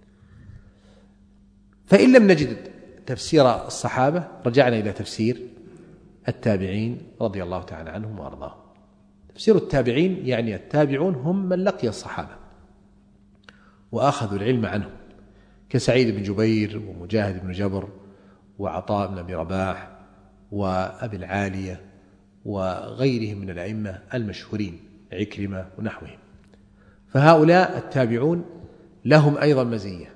فإن لم نجد تفسير الصحابة رجعنا إلى تفسير التابعين رضي الله تعالى عنهم وأرضاهم. تفسير التابعين يعني التابعون هم من لقي الصحابة وأخذوا العلم عنهم، كسعيد بن جبير ومجاهد بن جبر وعطاء بن أبي رباح وأبي العالية وغيرهم من الأئمة المشهورين، عكرمة ونحوهم. فهؤلاء التابعون لهم أيضا مزية.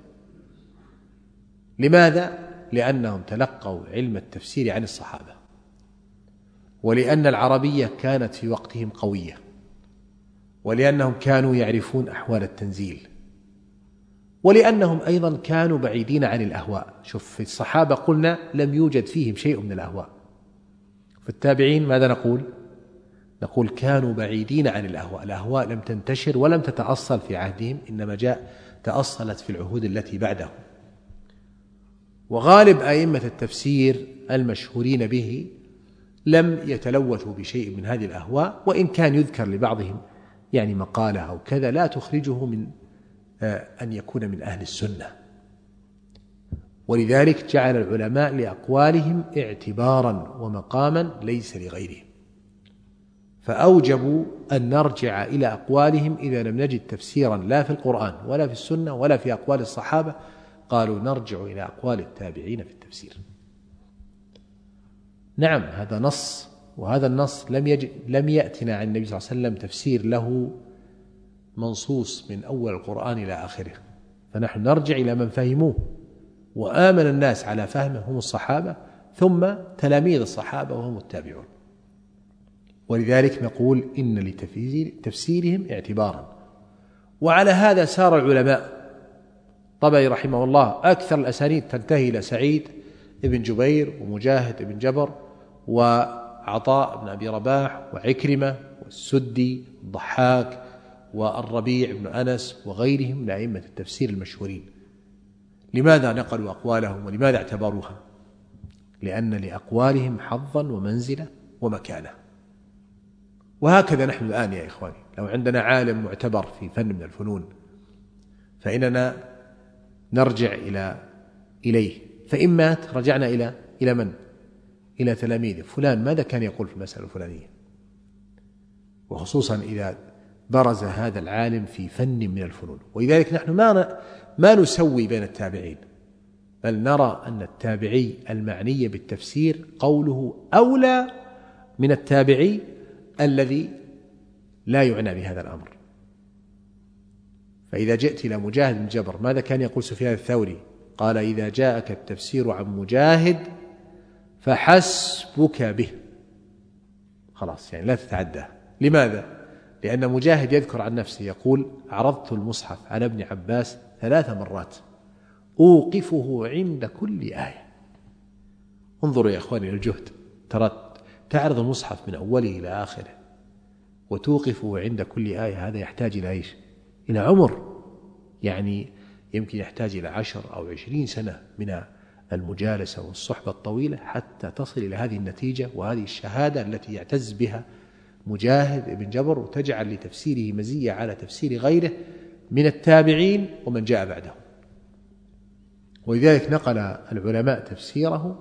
لماذا؟ لأنهم تلقوا علم التفسير عن الصحابة، ولأن العربية كانت في وقتهم قوية، ولأنهم كانوا يعرفون أحوال التنزيل، ولأنهم أيضا كانوا بعيدين عن الأهواء. شوف، في الصحابة قلنا لم يوجد فيهم شيء من الأهواء، في التابعين ماذا نقول؟ نقول كانوا بعيدين عن الأهواء. الأهواء لم تنتشر ولم تتأصل في عهدهم، إنما تأصلت في العهود التي بعدهم. وغالب أئمة التفسير المشهورين به لم يتلوثوا بشيء من هذه الأهواء، وإن كان يذكر لبعضهم يعني مقالة أو كذا لا تخرجه من أن يكون من أهل السنة. ولذلك جعل العلماء لأقوالهم اعتبارا ومقاما ليس لغيرهم، فأوجبوا أن نرجع إلى أقوالهم إذا لم نجد تفسيرا لا في القرآن ولا في السنة ولا في أقوال الصحابة، قالوا نرجع إلى أقوال التابعين في التفسير. نعم، هذا نص، وهذا النص لم يأتنا عن النبي صلى الله عليه وسلم تفسير له منصوص من أول القرآن إلى آخره، فنحن نرجع إلى من فهموه وآمن الناس على فهمه هم الصحابة، ثم تلاميذ الصحابة وهم التابعون. ولذلك نقول إن لتفسيرهم اعتبارا. وعلى هذا سار العلماء. طبعي رحمه الله أكثر الأسانيد تنتهي إلى سعيد بن جبير ومجاهد بن جبر وعطاء بن أبي رباح وعكرمة والسدي الضحاك والربيع بن أنس وغيرهم من أئمة التفسير المشهورين. لماذا نقلوا أقوالهم ولماذا اعتبروها؟ لأن لأقوالهم حظا ومنزلة ومكانة. وهكذا نحن الآن يا إخواني، لو عندنا عالم معتبر في فن من الفنون فإننا نرجع إليه، فإن مات رجعنا إلى من؟ إلى تلاميذه. فلان ماذا كان يقول في المسألة الفلانية؟ وخصوصا إذا برز هذا العالم في فن من الفنون. ولذلك نحن ما نسوي بين التابعين، بل نرى أن التابعي المعني بالتفسير قوله أولى من التابعي الذي لا يعنى بهذا الأمر. فإذا جئت إلى مجاهد بن جبر ماذا كان يقول سفيان الثوري؟ قال إذا جاءك التفسير عن مجاهد فحسبك به، خلاص يعني لا تتعدى. لماذا؟ لأن مجاهد يذكر عن نفسه يقول عرضت المصحف على ابن عباس 3 مرات أوقفه عند كل آية. انظروا يا إخواني الجهد، ترى تعرض المصحف من أوله إلى آخره وتوقفه عند كل آية، هذا يحتاج إلى إيش؟ إلى عمر، يعني يمكن يحتاج إلى 10 أو 20 سنة من المجالسة والصحبة الطويلة حتى تصل إلى هذه النتيجة وهذه الشهادة التي يعتز بها مجاهد بن جبر، وتجعل لتفسيره مزية على تفسير غيره من التابعين ومن جاء بعدهم. ولذلك نقل العلماء تفسيره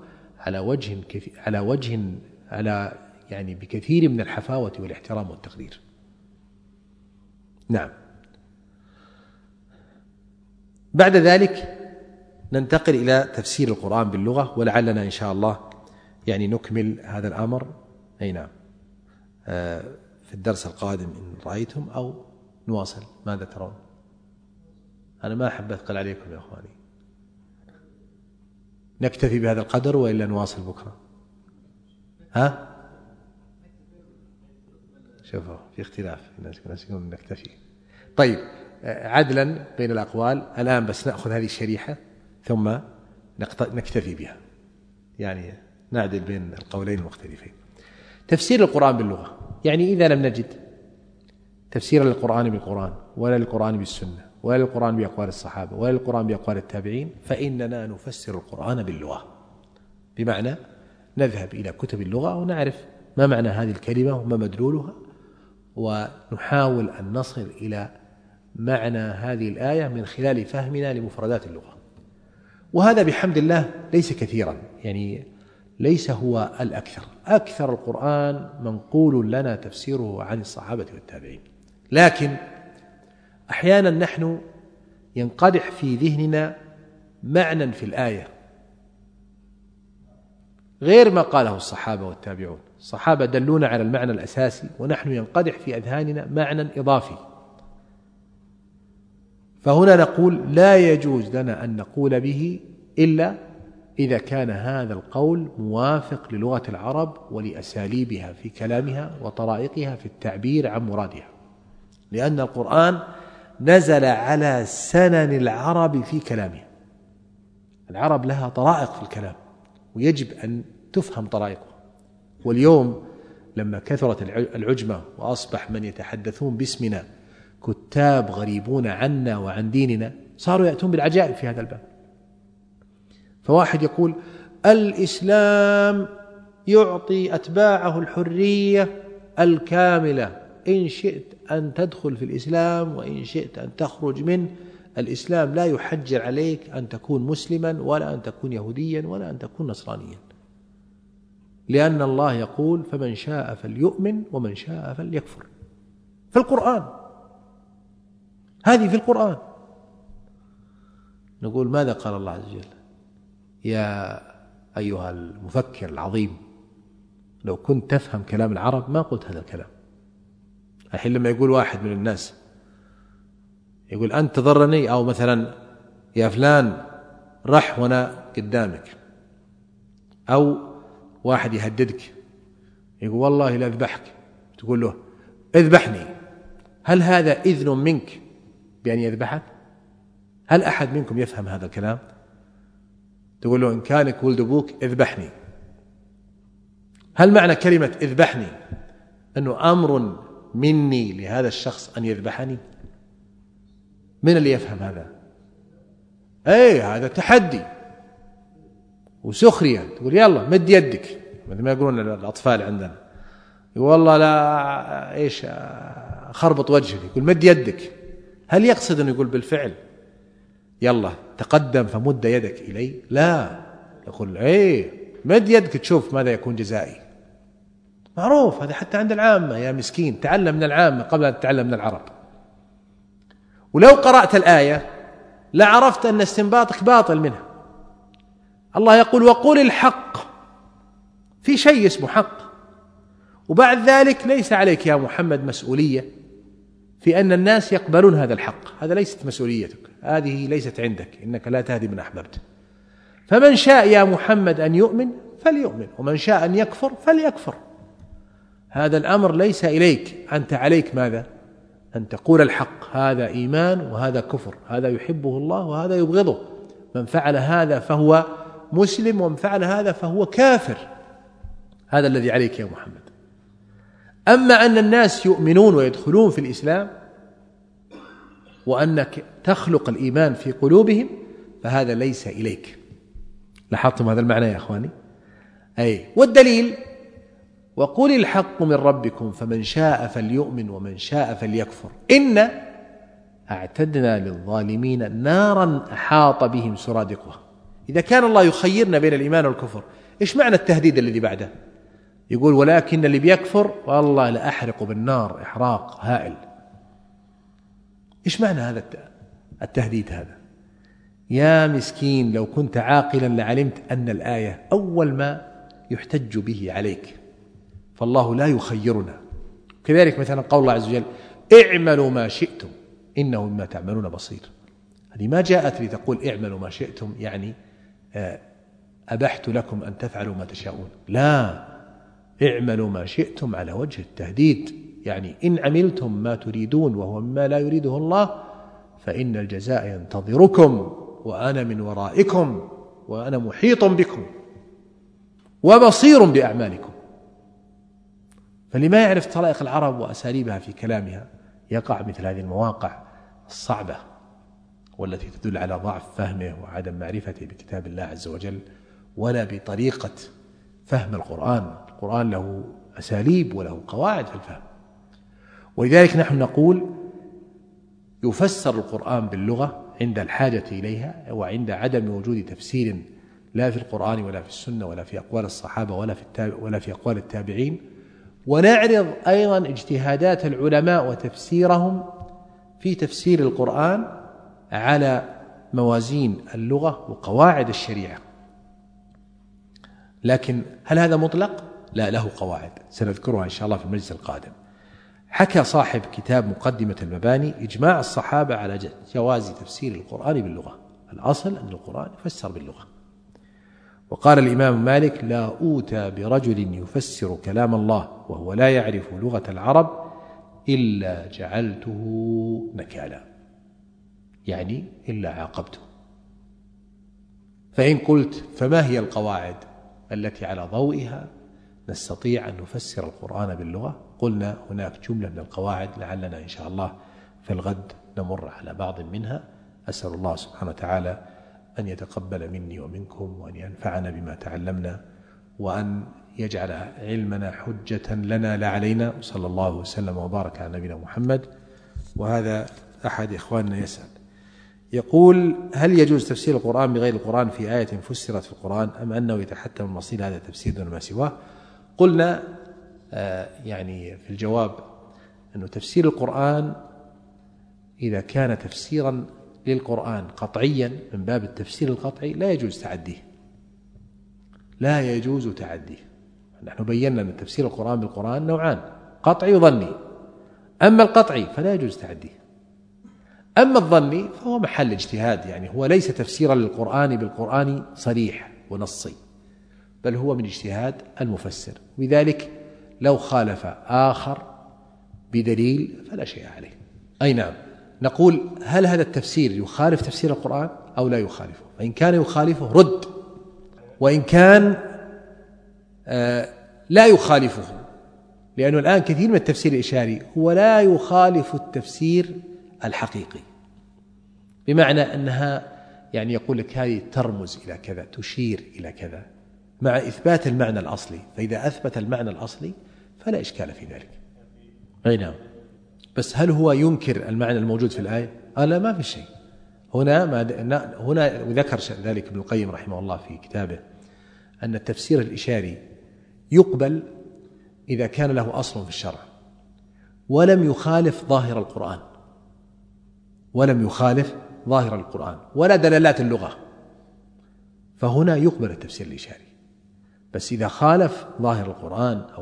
على يعني بكثير من الحفاوة والاحترام والتقدير. نعم. بعد ذلك ننتقل إلى تفسير القرآن باللغة، ولعلنا إن شاء الله يعني نكمل هذا الأمر. أي نعم، في الدرس القادم إن رأيتم، أو نواصل، ماذا ترون؟ أنا ما أحب أثقل عليكم يا أخواني. نكتفي بهذا القدر وإلا نواصل بكرة؟ ها؟ شوفوا في اختلاف، الناس يقولون نكتفي. طيب، عدلا بين الأقوال الآن بس نأخذ هذه الشريحة ثم نكتفي بها، يعني نعدل بين القولين المختلفين. تفسير القرآن باللغة، يعني إذا لم نجد تفسيرا للقرآن بالقرآن، ولا للقرآن بالسنة، ولا للقرآن بأقوال الصحابة، ولا للقرآن بأقوال التابعين، فإننا نفسر القرآن باللغة، بمعنى نذهب إلى كتب اللغة ونعرف ما معنى هذه الكلمة وما مدلولها، ونحاول أن نصل إلى معنى هذه الآية من خلال فهمنا لمفردات اللغة. وهذا بحمد الله ليس كثيرا، يعني ليس هو الأكثر. أكثر القرآن منقول لنا تفسيره عن الصحابة والتابعين، لكن أحيانا نحن ينقدح في ذهننا معنى في الآية غير ما قاله الصحابة والتابعون. الصحابة دلونا على المعنى الأساسي، ونحن ينقدح في أذهاننا معنى إضافي. فهنا نقول لا يجوز لنا أن نقول به إلا إذا كان هذا القول موافق للغة العرب ولأساليبها في كلامها وطرائقها في التعبير عن مرادها، لأن القرآن نزل على سنن العرب في كلامها. العرب لها طرائق في الكلام ويجب أن تفهم طرائقها. واليوم لما كثرت العجمة وأصبح من يتحدثون باسمنا كتاب غريبون عنا وعن ديننا، صاروا يأتون بالعجائب في هذا الباب. فواحد يقول الإسلام يعطي أتباعه الحرية الكاملة، إن شئت أن تدخل في الإسلام وإن شئت أن تخرج منه. الإسلام لا يحجر عليك أن تكون مسلما ولا أن تكون يهوديا ولا أن تكون نصرانيا، لأن الله يقول فمن شاء فليؤمن ومن شاء فليكفر. في القرآن، هذه في القرآن. نقول ماذا قال الله عز وجل؟ يا أيها المفكر العظيم، لو كنت تفهم كلام العرب ما قلت هذا الكلام. الحين لما يقول واحد من الناس يقول أنت تضرني، أو مثلا يا فلان رح وأنا قدامك، أو واحد يهددك يقول والله لا أذبحك، تقول له اذبحني، هل هذا إذن منك بأن يذبحك؟ هل أحد منكم يفهم هذا الكلام؟ تقول له إن كانك ولد أبوك اذبحني. هل معنى كلمة اذبحني أنه أمر مني لهذا الشخص أن يذبحني؟ من اللي يفهم هذا؟ هذا تحدي وسخرية. تقول يلا مد يدك، مثل ما يقولون الأطفال عندنا، يقول والله لا خربط وجهك، يقول مد يدك. هل يقصد أن يقول بالفعل يلا تقدم فمد يدك إلي؟ لا، يقول مد يدك تشوف ماذا يكون جزائي. معروف هذا حتى عند العامة، يا مسكين تعلم من العامة قبل أن تتعلم من العرب. ولو قرأت الآية لعرفت أن استنباطك باطل منها. الله يقول وقل الحق، في شيء اسمه حق، وبعد ذلك ليس عليك يا محمد مسؤولية في أن الناس يقبلون هذا الحق، هذا ليست مسؤوليتك، هذه ليست عندك، إنك لا تهدي من أحببت. فمن شاء يا محمد أن يؤمن فليؤمن، ومن شاء أن يكفر فليكفر. هذا الأمر ليس إليك، أنت عليك ماذا؟ أن تقول الحق، هذا إيمان وهذا كفر، هذا يحبه الله وهذا يبغضه، من فعل هذا فهو مسلم ومن فعل هذا فهو كافر. هذا الذي عليك يا محمد. أما أن الناس يؤمنون ويدخلون في الإسلام وأنك تخلق الإيمان في قلوبهم فهذا ليس إليك. لاحظتم هذا المعنى يا أخواني؟ والدليل وقل الحق من ربكم فمن شاء فليؤمن ومن شاء فليكفر إن أعتدنا للظالمين نارا أحاط بهم سرادقها. إذا كان الله يخيرنا بين الإيمان والكفر، إيش معنى التهديد الذي بعده؟ يقول ولكن اللي بيكفر والله لأحرق بالنار إحراق هائل. إيش معنى هذا التهديد هذا؟ يا مسكين لو كنت عاقلا لعلمت أن الآية أول ما يحتج به عليك، فالله لا يخيرنا. كذلك مثلا قول الله عز وجل اعملوا ما شئتم إنه بما تعملون بصير. هذه ما جاءت لتقول اعملوا ما شئتم يعني أبحت لكم أن تفعلوا ما تشاءون، لا، اعملوا ما شئتم على وجه التهديد، يعني إن عملتم ما تريدون وهو مما لا يريده الله فإن الجزاء ينتظركم وأنا من ورائكم وأنا محيط بكم وبصير بأعمالكم. فلما يعرف طرائق العرب وأساليبها في كلامها يقع مثل هذه المواقع الصعبة والتي تدل على ضعف فهمه وعدم معرفته بكتاب الله عز وجل ولا بطريقة فهم القرآن له أساليب وله قواعد في الفهم. ولذلك نحن نقول يفسر القرآن باللغة عند الحاجة إليها وعند عدم وجود تفسير لا في القرآن ولا في السنة ولا في أقوال الصحابة ولا في أقوال التابعين. ونعرض أيضا اجتهادات العلماء وتفسيرهم في تفسير القرآن على موازين اللغة وقواعد الشريعة. لكن هل هذا مطلق؟ لا، له قواعد سنذكرها إن شاء الله في المجلس القادم. حكى صاحب كتاب مقدمة المباني إجماع الصحابة على جواز تفسير القرآن باللغة، الأصل أن القرآن يفسر باللغة. وقال الإمام مالك: لا أوتى برجل يفسر كلام الله وهو لا يعرف لغة العرب إلا جعلته نكالا، يعني إلا عاقبته. فإن قلت فما هي القواعد التي على ضوئها نستطيع أن نفسر القرآن باللغة؟ قلنا هناك جملة من القواعد لعلنا إن شاء الله في الغد نمر على بعض منها. أسأل الله سبحانه وتعالى أن يتقبل مني ومنكم وأن ينفعنا بما تعلمنا وأن يجعل علمنا حجة لنا لا علينا. وصلى الله وسلم وبارك على نبينا محمد. وهذا أحد إخواننا يسأل يقول: هل يجوز تفسير القرآن بغير القرآن في آية فسرت في القرآن أم أنه يتحتم المصير هذا التفسير دون ما سواه؟ قلنا يعني في الجواب أنه تفسير القرآن إذا كان تفسيرا للقرآن قطعيا من باب التفسير القطعي لا يجوز تعديه، لا يجوز تعديه. نحن بينا أن تفسير القرآن بالقرآن نوعان: قطعي وظني. أما القطعي فلا يجوز تعديه، أما الظني فهو محل اجتهاد، يعني هو ليس تفسيرا للقرآن بالقرآن صريح ونصي، بل هو من اجتهاد المفسر. وذلك لو خالف آخر بدليل فلا شيء عليه. أي نعم، نقول هل هذا التفسير يخالف تفسير القرآن أو لا يخالفه؟ فإن كان يخالفه رد، وإن كان لا يخالفه، لأنه الآن كثير من التفسير الإشاري هو لا يخالف التفسير الحقيقي، بمعنى أنها يعني يقول لك هذه ترمز إلى كذا، تشير إلى كذا، مع إثبات المعنى الأصلي. فإذا أثبت المعنى الأصلي فلا إشكال في ذلك. أي نعم، بس هل هو ينكر المعنى الموجود في الآية؟ لا، ما في شيء هنا وذكر ذلك ابن القيم رحمه الله في كتابه أن التفسير الإشاري يقبل إذا كان له أصل في الشرع ولم يخالف ظاهر القرآن، ولا دلالات اللغة، فهنا يقبل التفسير الإشاري. بس إذا خالف ظاهر القرآن أو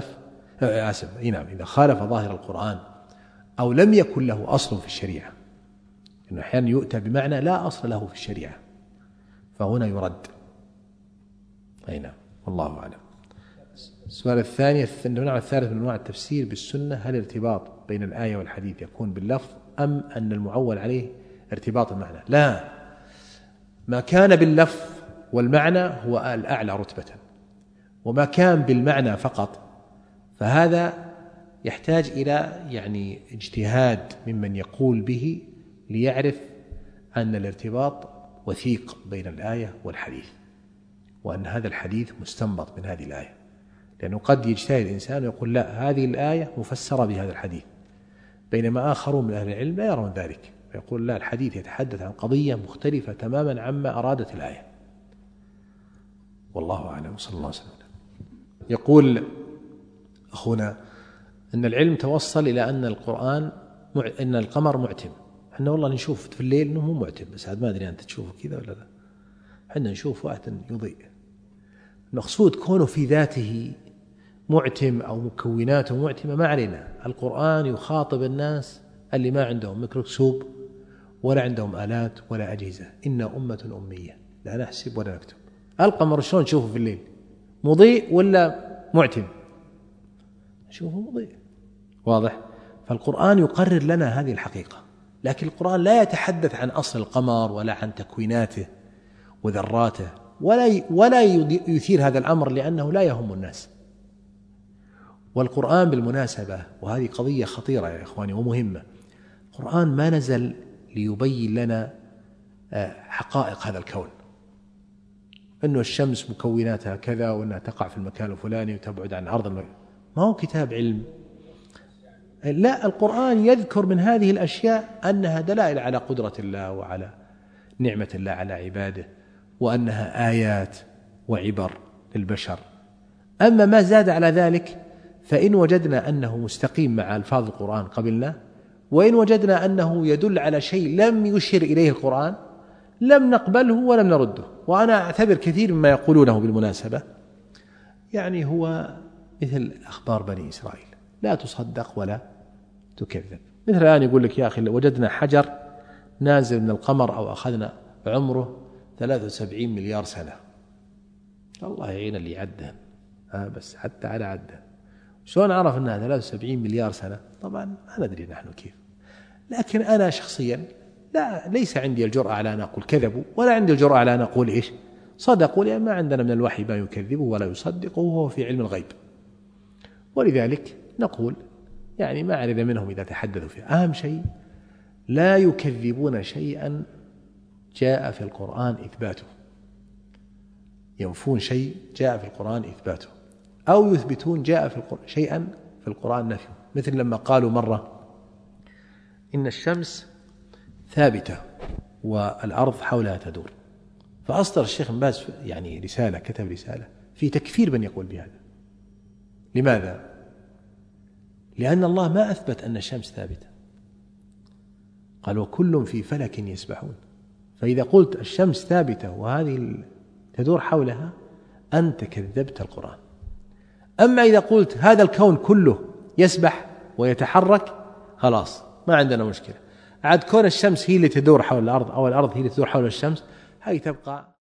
إذا خالف ظاهر القرآن أو لم يكن له أصل في الشريعة، إنه أحيانا يؤتى بمعنى لا أصل له في الشريعة، فهنا يرد. أي نعم، والله أعلم. السؤال الثاني: النوع الثالث من أنواع التفسير بالسنة، هل الارتباط بين الآية والحديث يكون باللفظ أم أن المعول عليه ارتباط المعنى؟ لا، ما كان باللفظ والمعنى هو الأعلى رتبة، وما كان بالمعنى فقط فهذا يحتاج إلى يعني اجتهاد ممن يقول به ليعرف أن الارتباط وثيق بين الآية والحديث، وأن هذا الحديث مستنبط من هذه الآية. لأنه قد يجتهد الإنسان ويقول لا، هذه الآية مفسرة بهذا الحديث، بينما آخرون من أهل العلم لا يرون ذلك، ويقول لا، الحديث يتحدث عن قضية مختلفة تماما عما أرادت الآية. والله أعلم، صلى الله عليه وسلم. يقول أخونا أن العلم توصل إلى أن أن القمر معتم. احنا والله نشوف في الليل أنه مو معتم، بس ما أدري أنت تشوفه كذا ولا لا. احنا نشوف واحد يضيء. المقصود كونه في ذاته معتم أو مكوناته معتمة ما علينا. القرآن يخاطب الناس اللي ما عندهم ميكروسكوب ولا عندهم آلات ولا أجهزة. إنا أمة أمية لا نحسب ولا نكتب. القمر شلون نشوفه في الليل؟ مضيء ولا معتم؟ نشوفه مضيء، واضح؟ فالقرآن يقرر لنا هذه الحقيقة، لكن القرآن لا يتحدث عن أصل القمر ولا عن تكويناته وذراته، ولا يثير هذا الأمر لأنه لا يهم الناس. والقرآن بالمناسبة، وهذه قضية خطيرة يا إخواني ومهمة، القرآن ما نزل ليبين لنا حقائق هذا الكون، أنه الشمس مكوناتها كذا وأنها تقع في المكان الفلاني وتبعد عن عرض المكان. ما هو كتاب علم، لا، القرآن يذكر من هذه الأشياء أنها دلائل على قدرة الله وعلى نعمة الله على عباده، وأنها آيات وعبر للبشر. أما ما زاد على ذلك فإن وجدنا أنه مستقيم مع ألفاظ القرآن قبلنا، وإن وجدنا أنه يدل على شيء لم يشر إليه القرآن لم نقبله ولم نرده. وأنا أعتبر كثير مما يقولونه بالمناسبة يعني هو مثل أخبار بني إسرائيل، لا تصدق ولا تكذب. مثل الآن يقول لك يا أخي وجدنا حجر نازل من القمر أو أخذنا عمره 73 مليار سنة، الله يعين اللي عدها، بس حتى على عدها شلون عرف أنها 73 مليار سنة؟ طبعا ما ندري نحن كيف، لكن أنا شخصيا ليس عندي الجرأة على أن أقول كذبوا، ولا عندي الجرأة على أن أقول إيش صدقوا، لأن ما عندنا من الوحي ما يكذبه ولا يصدقه، وهو في علم الغيب. ولذلك نقول يعني ما أعرف منهم إذا تحدثوا فيه، أهم شيء لا يكذبون شيئا جاء في القرآن إثباته، ينفون شيء جاء في القرآن إثباته، أو يثبتون جاء في شيئا في القرآن نفيه. مثل لما قالوا مرة إن الشمس ثابتة والأرض حولها تدور، فأصدر الشيخ بن باز يعني رسالة، كتب رسالة في تكفير من يقول بهذا. لماذا؟ لأن الله ما أثبت أن الشمس ثابتة، قال وكل في فلك يسبحون. فإذا قلت الشمس ثابتة وهذه تدور حولها أنت كذبت القرآن. أما إذا قلت هذا الكون كله يسبح ويتحرك خلاص ما عندنا مشكلة، عاد كون الشمس هي اللي تدور حول الأرض أو الأرض هي اللي تدور حول الشمس هي تبقى